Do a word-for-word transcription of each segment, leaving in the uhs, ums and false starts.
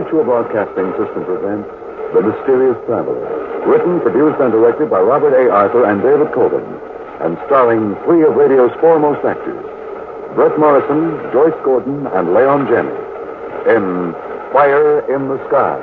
Mutual Broadcasting System presents The Mysterious Traveler, written, produced, and directed by Robert A. Arthur and David Coben, and starring three of radio's foremost actors, Bert Morrison, Joyce Gordon, and Leon Jenney, in Fire in the Sky.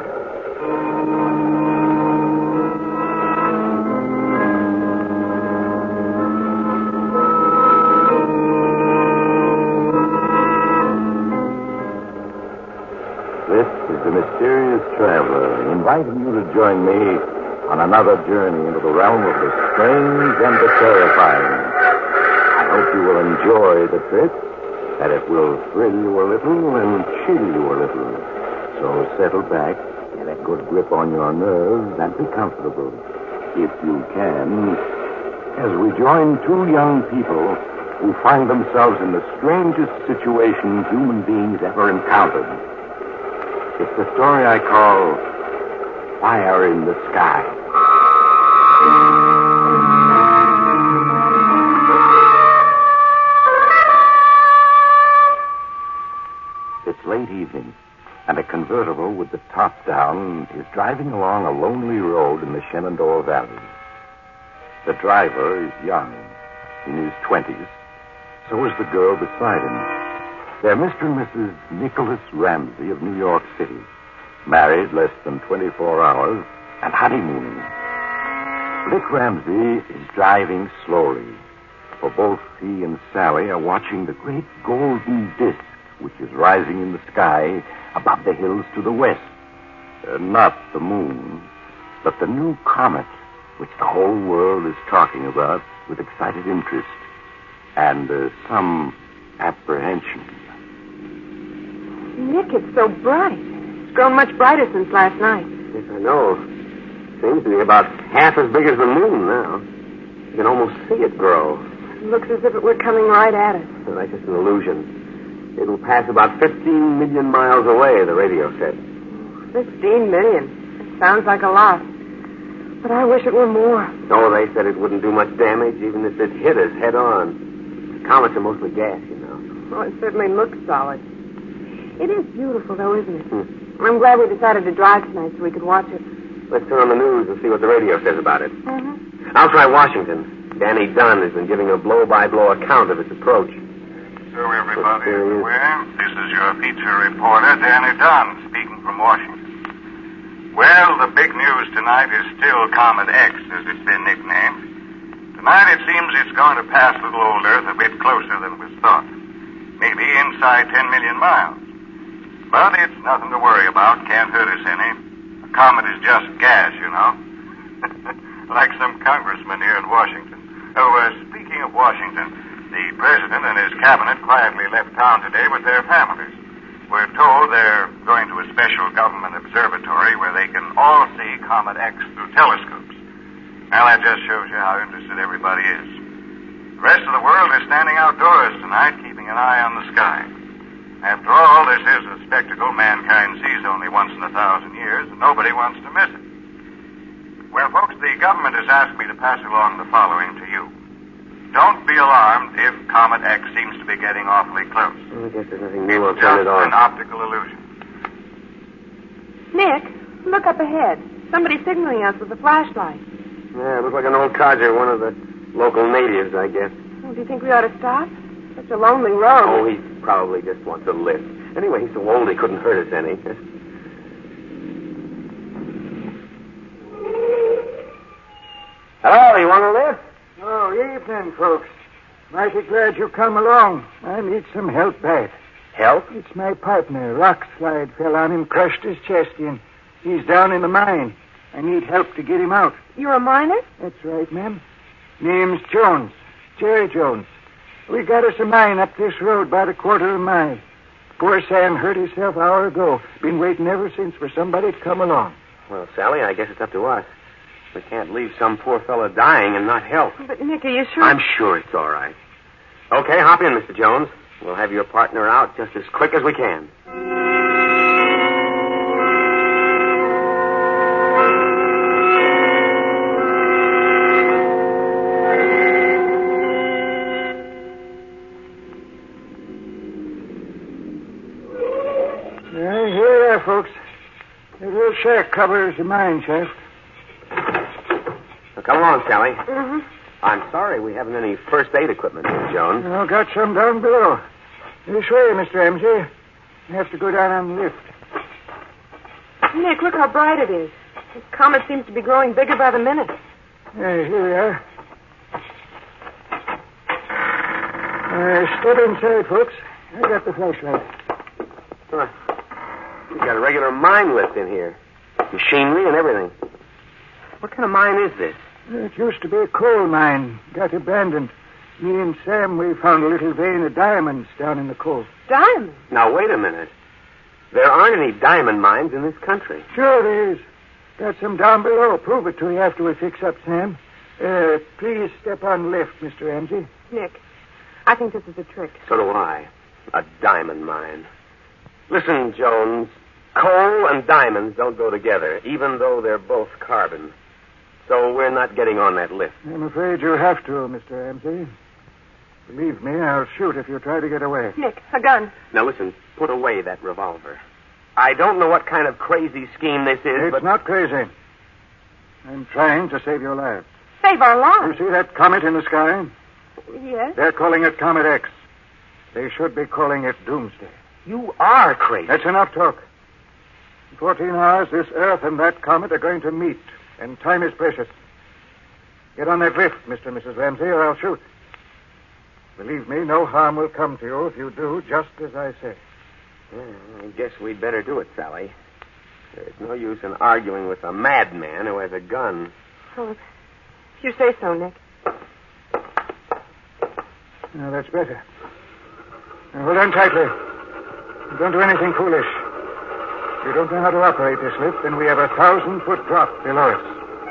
This is the Mysterious Traveler, inviting you to join me on another journey into the realm of the strange and the terrifying. I hope you will enjoy the trip, that it will thrill you a little and chill you a little. So settle back, get a good grip on your nerves, and be comfortable, if you can, as we join two young people who find themselves in the strangest situation human beings ever encountered. It's the story I call Fire in the Sky. It's late evening, and a convertible with the top down is driving along a lonely road in the Shenandoah Valley. The driver is young, in his twenties. So is the girl beside him. They're Mister and Missus Nicholas Ramsey of New York City, married less than twenty-four hours and honeymooning. Nick Ramsey is driving slowly, for both he and Sally are watching the great golden disk which is rising in the sky above the hills to the west. Uh, not the moon, but the new comet which the whole world is talking about with excited interest and uh, some apprehension. Nick, it's so bright. It's grown much brighter since last night. Yes, I know. Seems to be about half as big as the moon now. You can almost see it grow. It looks as if it were coming right at us. Well, that's just an illusion. It will pass about fifteen million miles away, the radio said. Fifteen million. It sounds like a lot. But I wish it were more. No, they said it wouldn't do much damage even if it hit us head on. Comets are mostly gas, you know. Oh, it certainly looks solid. It is beautiful, though, isn't it? Hmm. I'm glad we decided to drive tonight so we could watch it. Let's turn on the news and see what the radio says about it. Mm-hmm. I'll try Washington. Danny Dunn has been giving a blow-by-blow account of its approach. So everybody is aware, this is your feature reporter, Danny Dunn, speaking from Washington. Well, the big news tonight is still Comet X, as it's been nicknamed. Tonight it seems it's going to pass little old Earth a bit closer than was thought. Maybe inside ten million miles. But it's nothing to worry about. Can't hurt us any. A comet is just gas, you know. Like some congressman here in Washington. Oh, uh, speaking of Washington, the president and his cabinet quietly left town today with their families. We're told they're going to a special government observatory where they can all see Comet X through telescopes. Well, that just shows you how interested everybody is. The rest of the world is standing outdoors tonight, keeping an eye on the sky. After all, this is a spectacle mankind sees only once in a thousand years, and nobody wants to miss it. Well, folks, the government has asked me to pass along the following to you. Don't be alarmed if Comet X seems to be getting awfully close. Well, I guess there's nothing new. I'll It's turn just it on. an optical illusion. Nick, look up ahead. Somebody's signaling us with a flashlight. Yeah, it looks like an old codger, one of the local natives, I guess. Oh, do you think we ought to stop? Such a lonely road. Oh, he probably just wants a lift. Anyway, he's so old he couldn't hurt us any. Hello, you want a lift? Oh, evening, folks. Mighty glad you come along. I need some help back. Help? It's my partner. Rock slide fell on him, crushed his chest in. He's down in the mine. I need help to get him out. You're a miner? That's right, ma'am. Name's Jones. Jerry Jones. We got us a mine up this road about a quarter of a mile. Poor Sam hurt himself an hour ago. Been waiting ever since for somebody to come along. Well, Sally, I guess it's up to us. We can't leave some poor fellow dying and not help. But, Nick, are you sure? I'm sure it's all right. Okay, hop in, Mister Jones. We'll have your partner out just as quick as we can. Uh, here we are, folks. The little shack covers the mine shaft. So come along, Sally. Mm-hmm. I'm sorry we haven't any first aid equipment, Miss Jones. Oh, got some down below. This way, Mister Ramsey. You have to go down on the lift. Nick, look how bright it is. This comet seems to be growing bigger by the minute. Yeah, here we are. Uh, step inside, folks. I got the flashlight. Huh. We've got a regular mine lift in here. Machinery and everything. What kind of mine is this? It used to be a coal mine. Got abandoned. Me and Sam, we found a little vein of diamonds down in the coal. Diamonds? Now, wait a minute. There aren't any diamond mines in this country. Sure there is. Got some down below. Prove it to you after we fix up, Sam. Uh, please step on left, Mister Ramsey. Nick, I think this is a trick. So do I. A diamond mine. Listen, Jones. Coal and diamonds don't go together, even though they're both carbon. So we're not getting on that lift. I'm afraid you'll have to, Mister Ramsey. Believe me, I'll shoot if you try to get away. Nick, a gun. Now, listen. Put away that revolver. I don't know what kind of crazy scheme this is, It's but... not crazy. I'm trying to save your lives. Save our You lives. see that comet in the sky? Yes? They're calling it Comet X. They should be calling it Doomsday. You are crazy. That's enough talk. In fourteen hours, this Earth and that comet are going to meet, and time is precious. Get on that lift, Mister and Missus Ramsey, or I'll shoot. Believe me, no harm will come to you if you do just as I say. Well, I guess we'd better do it, Sally. There's no use in arguing with a madman who has a gun. Oh, if you say so, Nick. Now, that's better. Now, hold on tightly. Don't do anything foolish. If you don't know how to operate this lift, then we have a thousand-foot drop below us.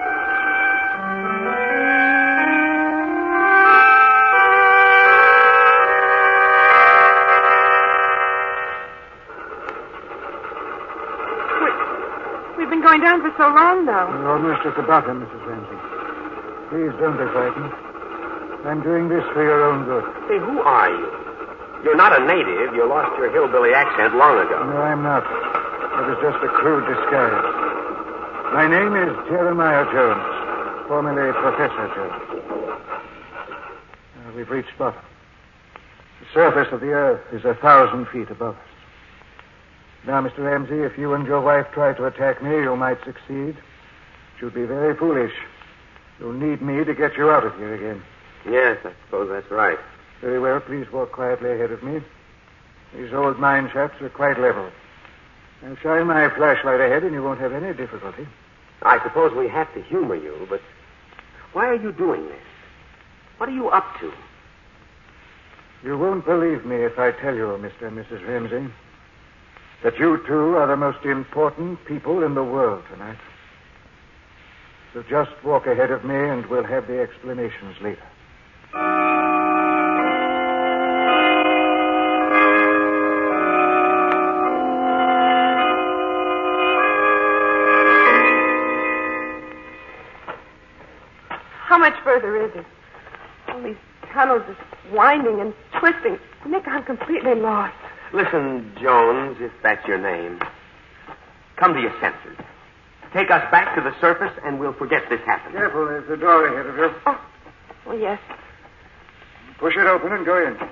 We've been going down for so long now. We're almost at the bottom, Missus Ramsey. Please don't be frightened. I'm doing this for your own good. Say, who are you? You're not a native. You lost your hillbilly accent long ago. No, I'm not. It was just a crude disguise. My name is Jeremiah Jones, formerly Professor Jones. Uh, we've reached bottom. The surface of the earth is a thousand feet above us. Now, Mister Ramsey, if you and your wife try to attack me, you might succeed. It would be very foolish. You'll need me to get you out of here again. Yes, I suppose that's right. Very well, please walk quietly ahead of me. These old mine shafts are quite level. I'll shine my flashlight ahead and you won't have any difficulty. I suppose we have to humor you, but why are you doing this? What are you up to? You won't believe me if I tell you, Mister and Missus Ramsey, that you two are the most important people in the world tonight. So just walk ahead of me and we'll have the explanations later. How much further is it? All these tunnels are winding and twisting. Nick, I'm completely lost. Listen, Jones, if that's your name, come to your senses. Take us back to the surface and we'll forget this happened. Careful, there's a door ahead of you. Oh, oh yes. Push it open and go in.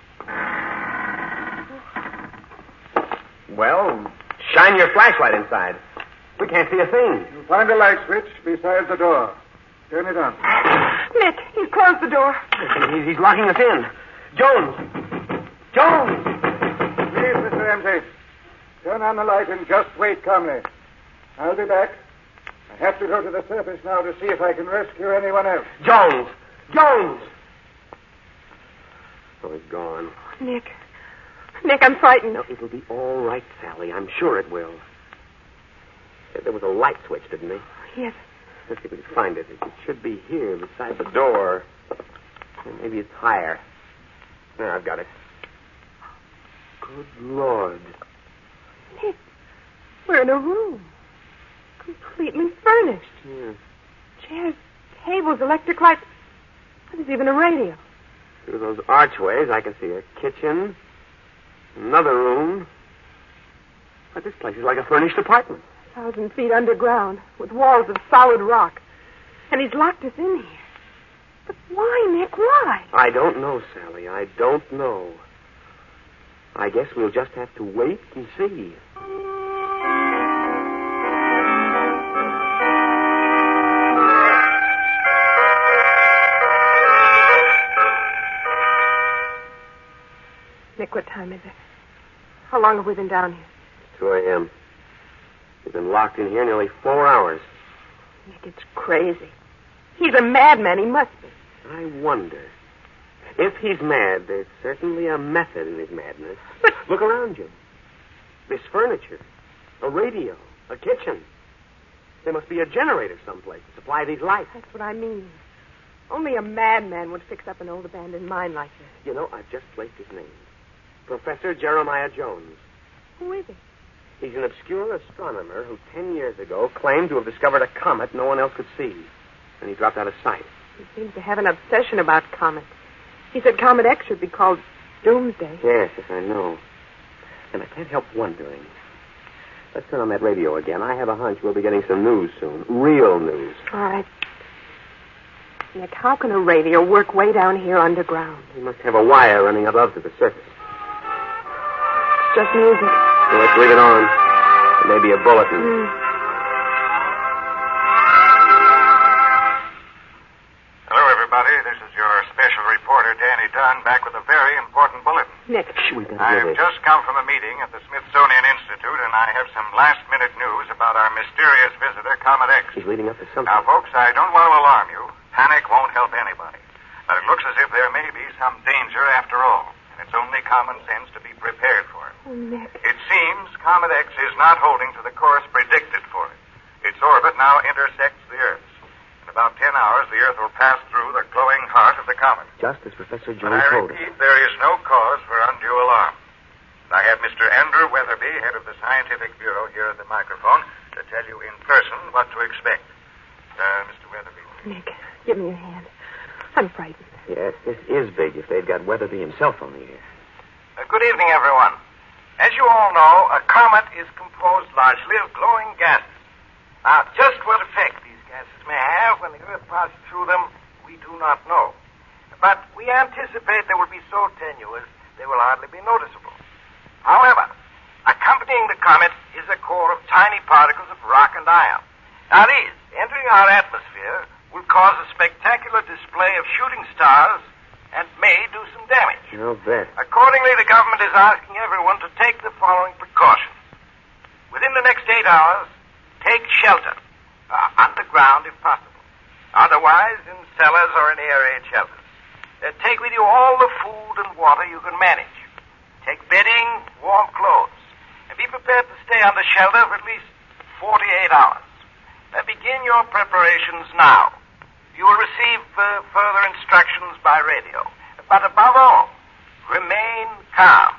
Well, shine your flashlight inside. We can't see a thing. You'll find a light switch beside the door. Turn it on. Nick, he's closed the door. He's, he's locking us in. Jones! Jones! Please, Mister Ramsey. Turn on the light and just wait calmly. I'll be back. I have to go to the surface now to see if I can rescue anyone else. Jones! Jones! Oh, he's gone. Nick. Nick, I'm frightened. Now, it'll be all right, Sally. I'm sure it will. There was a light switch, didn't there? Yes. Let's see if we can find it. It should be here beside the door. Maybe it's higher. There, I've got it. Good Lord. Nick, we're in a room. Completely furnished. Yeah. Chairs, tables, electric lights. There's even a radio. Through those archways, I can see a kitchen, another room. But this place is like a furnished apartment. thousand feet underground, with walls of solid rock. And he's locked us in here. But why, Nick? Why? I don't know, Sally. I don't know. I guess we'll just have to wait and see. Nick, what time is it? How long have we been down here? two a.m. We've been locked in here nearly four hours. Nick, it's crazy. He's a madman. He must be. I wonder. If he's mad, there's certainly a method in his madness. But look around you. This furniture, a radio, a kitchen. There must be a generator someplace to supply these lights. That's what I mean. Only a madman would fix up an old abandoned mine like this. You know, I've just placed his name. Professor Jeremiah Jones. Who is he? He's an obscure astronomer who ten years ago claimed to have discovered a comet no one else could see. And he dropped out of sight. He seems to have an obsession about comets. He said Comet X should be called Doomsday. Yes, yes, I know. And I can't help wondering. Let's turn on that radio again. I have a hunch we'll be getting some news soon. Real news. All right. Nick, how can a radio work way down here underground? We must have a wire running above to the surface. It's just music. So let's leave it on. Maybe a bulletin. Mm. Hello, everybody. This is your special reporter, Danny Dunn, back with a very important bulletin. Nick. Shh, we better I've hear this. just come from a meeting at the Smithsonian Institute, and I have some last-minute news about our mysterious visitor, Comet X. He's leading up to something. Now, folks, I don't want to alarm you. Panic won't help anybody. But it looks as if there may be some danger after all, and it's only common sense to be prepared for it. Oh, Nick. It seems Comet X is not holding to the course predicted for it. Its orbit now intersects the Earth's. In about ten hours, the Earth will pass through the glowing heart of the comet. Just as Professor But Jones I told us. repeat, there is no cause for undue alarm. I have Mister Andrew Weatherby, head of the Scientific Bureau, here at the microphone to tell you in person what to expect. Uh, Mister Weatherby. Nick, give me your hand. I'm frightened. Yes, this is big if they'd got Weatherby himself on the air. Uh, good evening, everyone. As you all know, a comet is composed largely of glowing gases. Now, just what effect these gases may have when the Earth passes through them, we do not know. But we anticipate they will be so tenuous they will hardly be noticeable. However, accompanying the comet is a core of tiny particles of rock and iron. Now, these, entering our atmosphere, will cause a spectacular display of shooting stars and may do some damage. I'll bet. Accordingly, the government is asking everyone to take the following precautions. Within the next eight hours, take shelter, uh, underground if possible. Otherwise, in cellars or in air-raid shelters. Uh, take with you all the food and water you can manage. Take bedding, warm clothes, and be prepared to stay under shelter for at least forty-eight hours. Uh, begin your preparations now. You will receive uh, further instructions by radio. But above all, remain calm.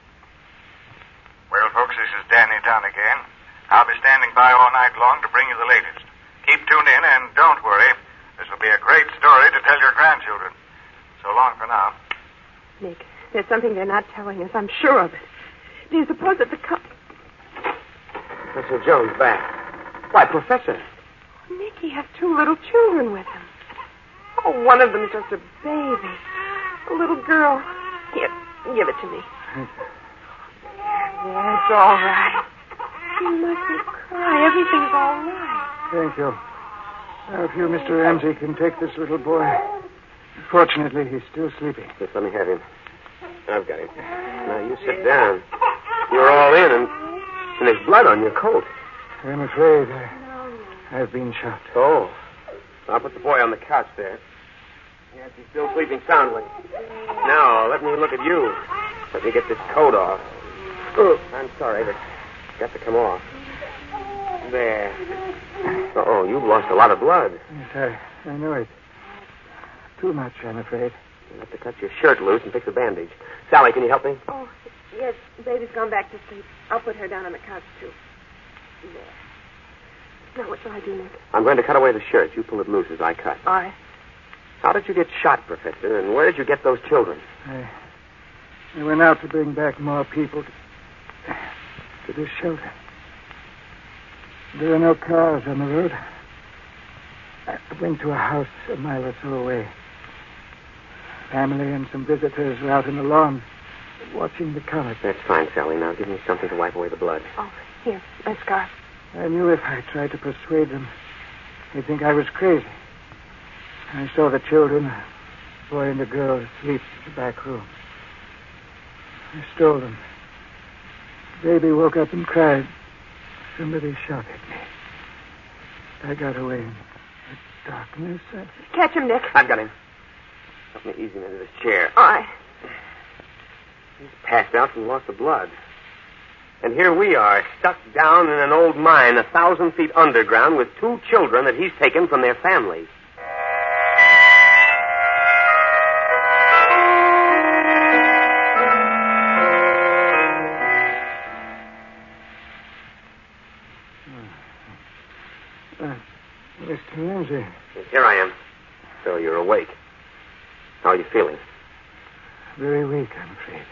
Well, folks, this is Danny Dunn again. I'll be standing by all night long to bring you the latest. Keep tuned in, and don't worry. This will be a great story to tell your grandchildren. So long for now. Nick, there's something they're not telling us. I'm sure of it. Do you suppose that the co- Professor Jones back. Why, Professor. Nick, he has two little children with him. Oh, one of them is just a baby. A little girl. Here, give it to me. Yeah, it's all right. You mustn't cry. Everything's all right. Thank you. Now, if you, Mister Ramsey, can take this little boy. Fortunately, he's still sleeping. Yes, let me have him. I've got him. Now, you sit down. You're all in, and, and there's blood on your coat. I'm afraid I, I've been shot. Oh. I'll put the boy on the couch there. Yes, he's still sleeping soundly. Now, let me look at you. Let me get this coat off. Oh, I'm sorry, but it's got to come off. There. Uh-oh, you've lost a lot of blood. Yes, I, I know it. Too much, I'm afraid. You'll have to cut your shirt loose and fix a bandage. Sally, can you help me? Oh, yes, baby's gone back to sleep. I'll put her down on the couch, too. There. Now, what shall I do, Nick? I'm going to cut away the shirt. You pull it loose as I cut. All right. How did you get shot, Professor, and where did you get those children? I, I went out to bring back more people to, to this shelter. There are no cars on the road. I went to a house a mile or so away. Family and some visitors were out on the lawn watching the comet. That's fine, Sally. Now give me something to wipe away the blood. Oh, here, my scarf. I knew if I tried to persuade them, they'd think I was crazy. I saw the children, a boy and a girl, asleep in the back room. I stole them. The baby woke up and cried. Somebody shot at me. I got away in the darkness. I... Catch him, Nick. I've got him. Help me ease him into this chair. All right. He's passed out from loss of blood. And here we are, stuck down in an old mine a thousand feet underground with two children that he's taken from their families. Uh, Mister Ramsey. Here I am. So you're awake. How are you feeling? Very weak, I'm afraid.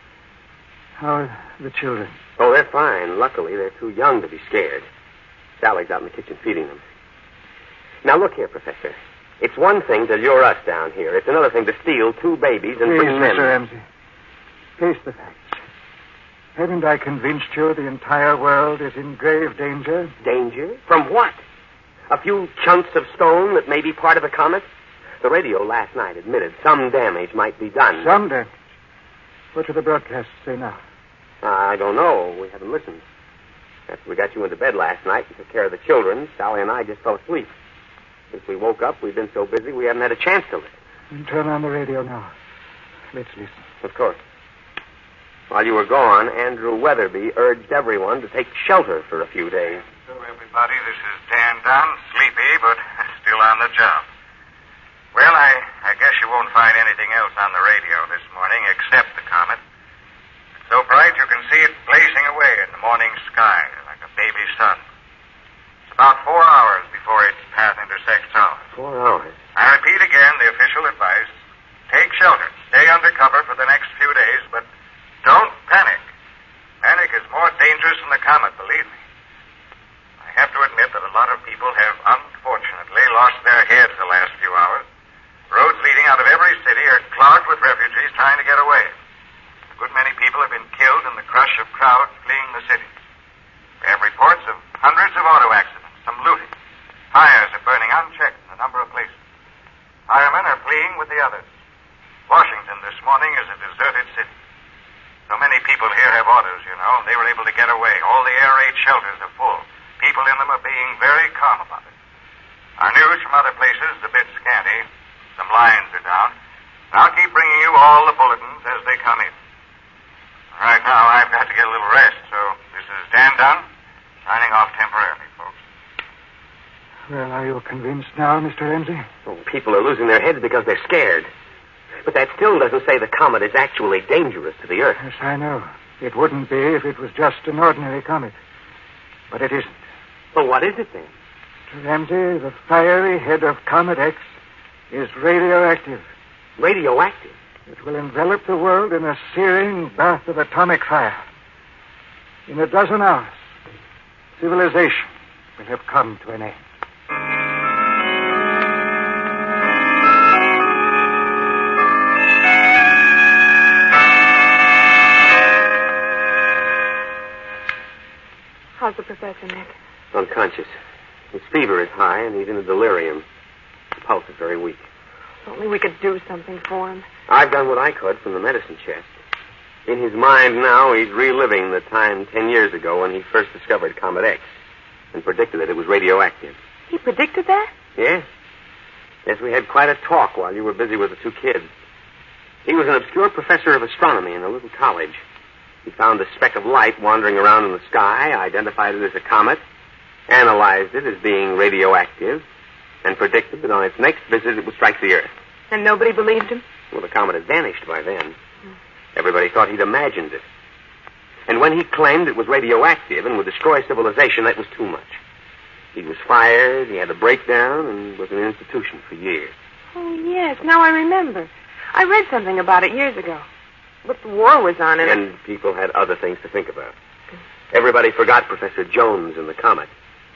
How are the children? Oh, they're fine. Luckily, they're too young to be scared. Sally's out in the kitchen feeding them. Now, look here, Professor. It's one thing to lure us down here. It's another thing to steal two babies and Please, bring them. Mister Ramsey. Face the facts. Haven't I convinced you the entire world is in grave danger? Danger? From what? A few chunks of stone that may be part of a comet? The radio last night admitted some damage might be done. Some damage? What do the broadcasts say now? I don't know. We haven't listened. After we got you into bed last night and took care of the children, Sally and I just fell asleep. Since we woke up, we've been so busy we haven't had a chance to listen. Then turn on the radio now. Let's listen. Of course. While you were gone, Andrew Weatherby urged everyone to take shelter for a few days. So, everybody, this is Dan Dunn, sleepy, but still on the job. Well, I, I guess you won't find anything else on the radio this morning except the comet. It's so bright you can see it blazing away in the morning sky like a baby sun. It's about four hours before its path intersects ours. Four hours? I repeat again the official advice. Take shelter. Stay under cover for the next few days, but don't panic. Panic is more dangerous than the comet, believe me. I have to admit that a lot of people have unfortunately lost their heads the last few hours. Roads leading out of every city are clogged with refugees trying to get away. A good many people have been killed in the crush of crowds fleeing the city. We have reports of hundreds of auto accidents, some looting. Fires are burning unchecked in a number of places. Firemen are fleeing with the others. Washington this morning is a deserted city. So many people here have autos, you know, and they were able to get away. All the air raid shelters are full. People in them are being very calm about it. Our news from other places is a bit scanty. Some lines are down. I'll keep bringing you all the bulletins as they come in. Right now, I've got to get a little rest, so this is Dan Dunn, signing off temporarily, folks. Well, are you convinced now, Mister Ramsey? Oh, people are losing their heads because they're scared. But that still doesn't say the comet is actually dangerous to the Earth. Yes, I know. It wouldn't be if it was just an ordinary comet. But it isn't. Well, what is it then? Mister Ramsey, the fiery head of Comet X is radioactive. Radioactive? It will envelop the world in a searing bath of atomic fire. In a dozen hours, civilization will have come to an end. How's the professor, Nick? Unconscious. His fever is high, and he's in a delirium. His pulse is very weak. If only we could do something for him. I've done what I could from the medicine chest. In his mind now, he's reliving the time ten years ago when he first discovered Comet X and predicted that it was radioactive. He predicted that? Yes. Yes, we had quite a talk while you were busy with the two kids. He was an obscure professor of astronomy in a little college. He found a speck of light wandering around in the sky, identified it as a comet, analyzed it as being radioactive, and predicted that on its next visit it would strike the Earth. And nobody believed him? Well, the comet had vanished by then. Everybody thought he'd imagined it. And when he claimed it was radioactive and would destroy civilization, that was too much. He was fired, he had a breakdown, and was in an institution for years. Oh, yes. Now I remember. I read something about it years ago. But the war was on, and... And people had other things to think about. Everybody forgot Professor Jones and the comet.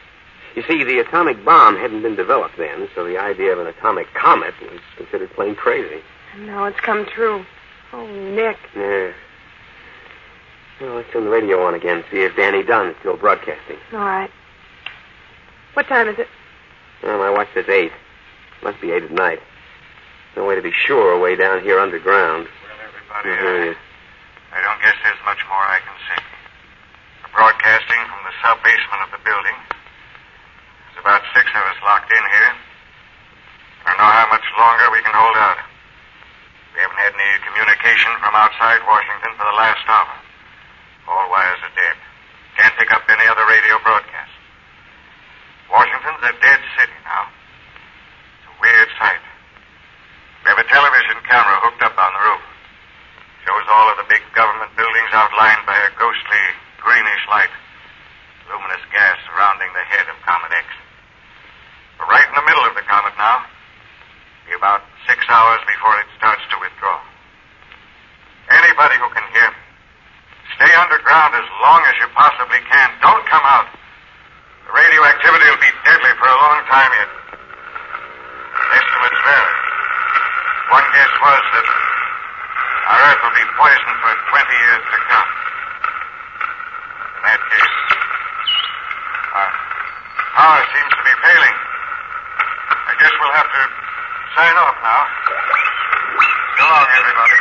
You see, the atomic bomb hadn't been developed then, so the idea of an atomic comet was considered plain crazy. And now it's come true. Oh, Nick. Yeah. Well, let's turn the radio on again, see if Danny Dunn is still broadcasting. All right. What time is it? Well, my watch says eight. Must be eight at night. No way to be sure way down here underground. Well, everybody, Mm-hmm. I, I don't guess there's much more I can say. We're broadcasting from the sub-basement of the building. There's about six of us locked in here. I don't know how much longer we can hold out. We haven't had any communication from outside Washington for the last hour. All wires are dead. Can't pick up any other radio broadcast. Washington's a dead city now. It's a weird sight. We have a television camera hooked up on the roof. Shows all of the big government buildings outlined by a ghostly greenish light. Luminous gas surrounding the head of Comet X. We're right in the middle of the comet now. Be about six hours before it starts to withdraw. Anybody who can hear me, stay underground as long as you possibly can. Don't come out. The radioactivity will be deadly for a long time yet. Estimates vary. One guess was that our Earth will be poisoned for twenty years to come. In that case, our power seems to be failing. I guess we'll have to sign off now. So long, everybody.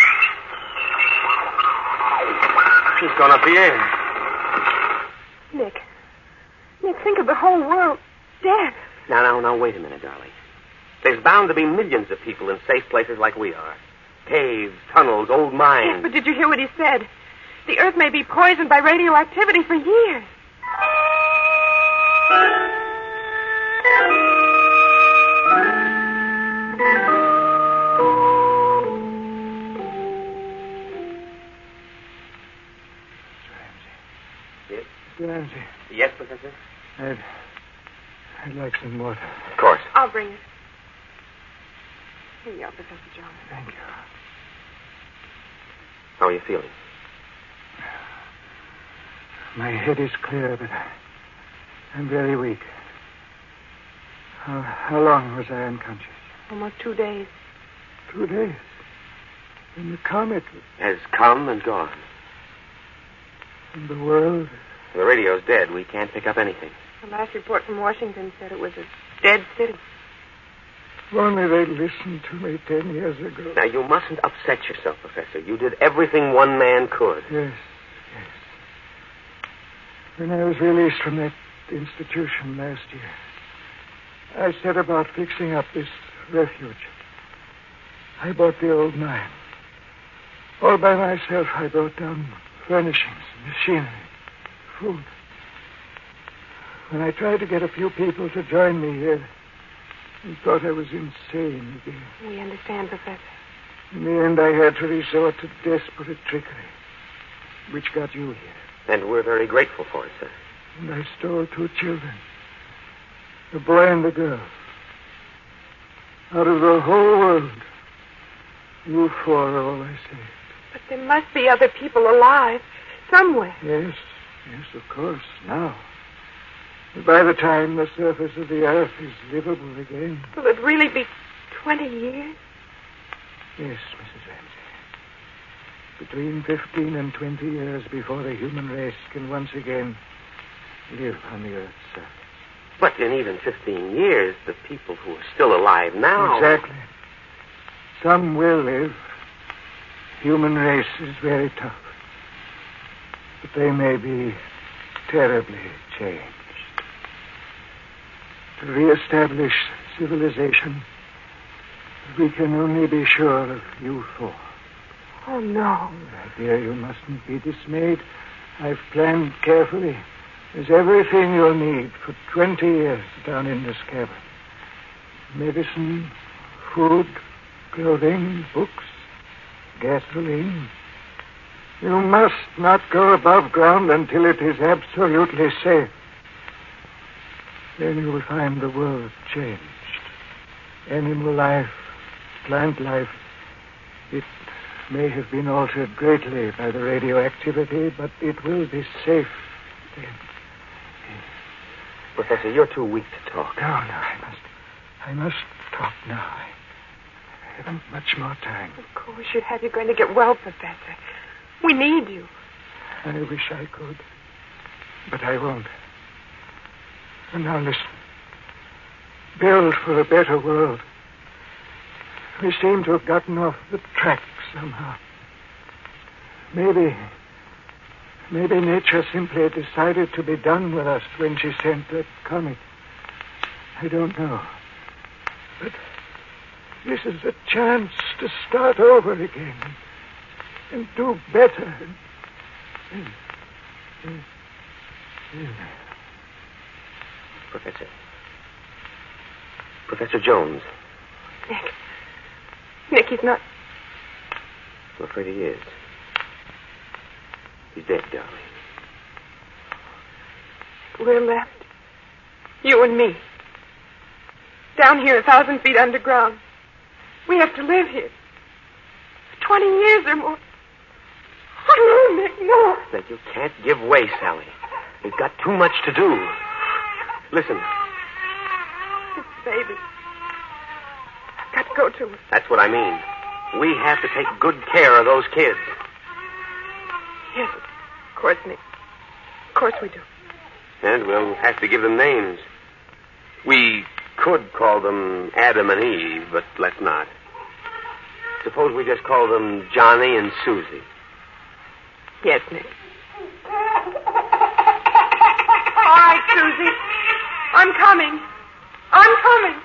She's gone up the air. Nick. Nick, think of the whole world dead. Now, now, now, wait a minute, darling. There's bound to be millions of people in safe places like we are. Caves, tunnels, old mines. Yes, but did you hear what he said? The Earth may be poisoned by radioactivity for years. Yes? Ramsey, Yes, Professor? I'd, I'd like some water. Of course. I'll bring it. Here you are, Professor Jones. Thank you. How are you feeling? My head is clear, but I, I'm very weak. How, how long was I unconscious? Almost two days. Two days. And the comet Has come and gone. and the world. The radio's dead. We can't pick up anything. The last report from Washington said it was a dead city. If only they'd listened to me ten years ago. Now, you mustn't upset yourself, Professor. You did everything one man could. Yes, yes. When I was released from that institution last year, I set about fixing up this refuge. I bought the old mine. All by myself, I brought down furnishings, machinery, food. When I tried to get a few people to join me here, they thought I was insane again. We understand, Professor. In the end, I had to resort to desperate trickery, which got you here. And we're very grateful for it, sir. And I stole two children, the boy and the girl. Out of the whole world, you four are all I saved. But there must be other people alive somewhere. Yes, yes, of course, now. But by the time the surface of the earth is livable again. Will it really be twenty years? Yes, Missus Ramsey. Between fifteen and twenty years before the human race can once again live on the earth's surface. But in even fifteen years, the people who are still alive now... Exactly. Some will live. Human race is very tough. But they may be terribly changed. To reestablish civilization, we can only be sure of you four. Oh, no. My dear, you mustn't be dismayed. I've planned carefully. There's everything you'll need for twenty years down in this cabin. Medicine, food, clothing, books, gasoline. You must not go above ground until it is absolutely safe. Then you will find the world changed. Animal life, plant life, it may have been altered greatly by the radioactivity, but it will be safe then. Professor, you're too weak to talk. No, no, I must. I must talk now. I haven't much more time. Of course you have. You're going to get well, Professor. We need you. I wish I could. But I won't. And now listen. Build for a better world. We seem to have gotten off the track somehow. Maybe... Maybe nature simply decided to be done with us when she sent that comet. I don't know. But this is a chance to start over again and, and do better. And, and, and, Professor. Professor Jones. Nick. Nick, he's not... I'm afraid he is. He's dead, darling. We're left. You and me. Down here a thousand feet underground. We have to live here. For twenty years or more. Oh, no, Nick, no. Nick, you can't give way, Sally. We've got too much to do. Listen. This baby. I've got to go to her. That's what I mean. We have to take good care of those kids. Yes, of course, Nick. Of course we do. And we'll have to give them names. We could call them Adam and Eve, but let's not. Suppose we just call them Johnny and Susie. Yes, Nick. All right, Susie. I'm coming. I'm coming.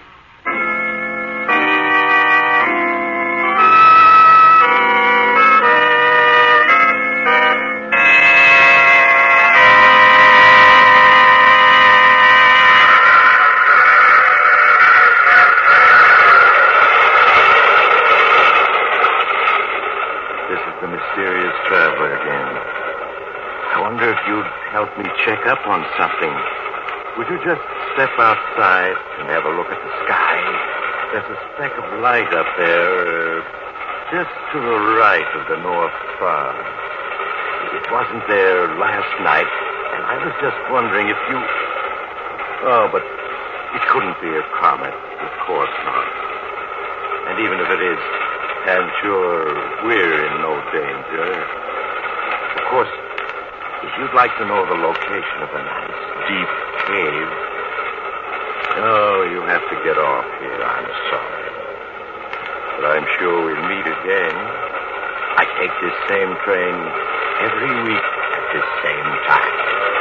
Help me check up on something. Would you just step outside and have a look at the sky? There's a speck of light up there, uh, just to the right of the North Star. It wasn't there last night, and I was just wondering if you... Oh, but it couldn't be a comet. Of course not. And even if it is, I'm sure we're in no danger. Of course, if you'd like to know the location of a nice, deep cave... Oh, you have to get off here. I'm sorry. But I'm sure we'll meet again. I take this same train every week at this same time.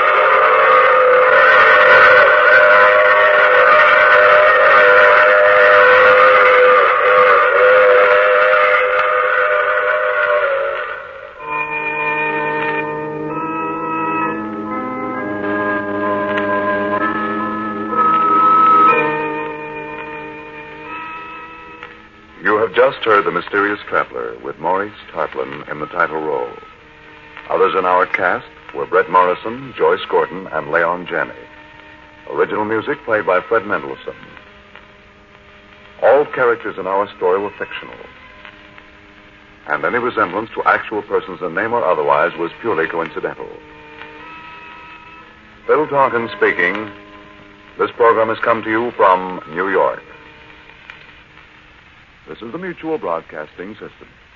Just heard The Mysterious Traveler with Maurice Tarplin in the title role. Others in our cast were Brett Morrison, Joyce Gordon, and Leon Janney. Original music played by Fred Mendelssohn. All characters in our story were fictional, and any resemblance to actual persons in name or otherwise was purely coincidental. Phil Tonkin speaking. This program has come to you from New York. This is the Mutual Broadcasting System.